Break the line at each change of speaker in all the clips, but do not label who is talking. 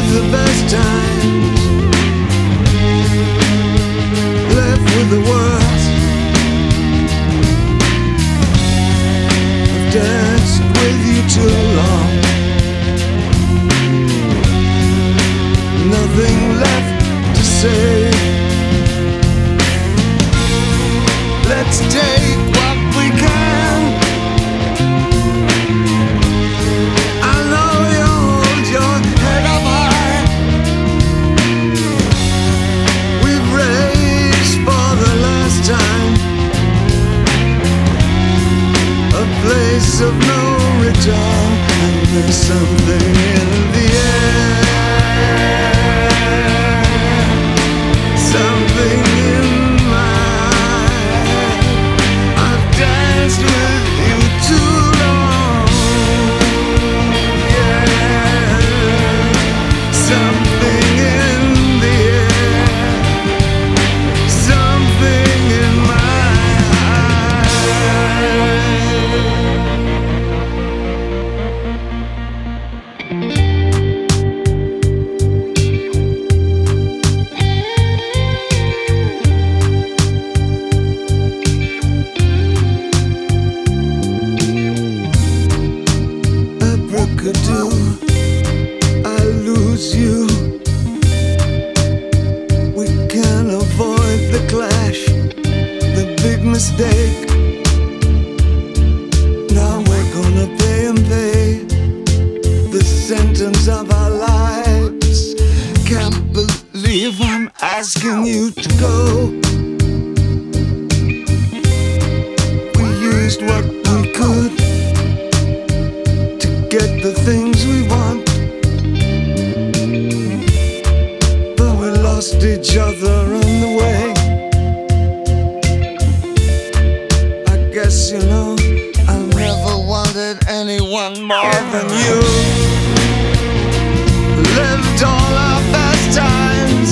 Relive the best times, left with the worst. I've danced with you too long, nothing left to say. Let's take what we can. I know you hold your head up high. We've raced for the last time, a place of no return, and there's something in the air, something in my head. I've danced with you too long, yeah. Something in the air, something in my abracadoo, I lose you. We can't avoid the clash, the big mistake. Now we're gonna pay and pay the sentence of our lives. Can't believe I'm asking you to go. We used what we could to get the things we want, but we lost each other on the way. I guess you know I never wanted anyone more than you. Lived all our best times,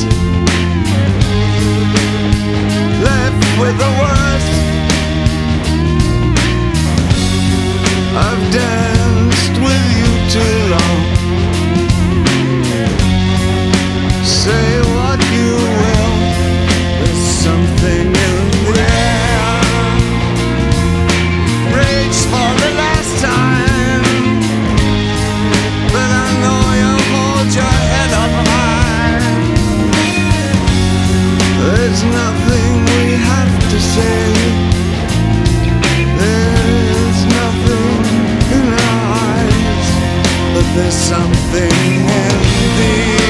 left with the worst. I've danced with you too long. Say what you will, there's something in the air. Reach for the last time, but I know you hold your head up high. There's nothing we have to say, there's nothing in our eyes, but there's something in the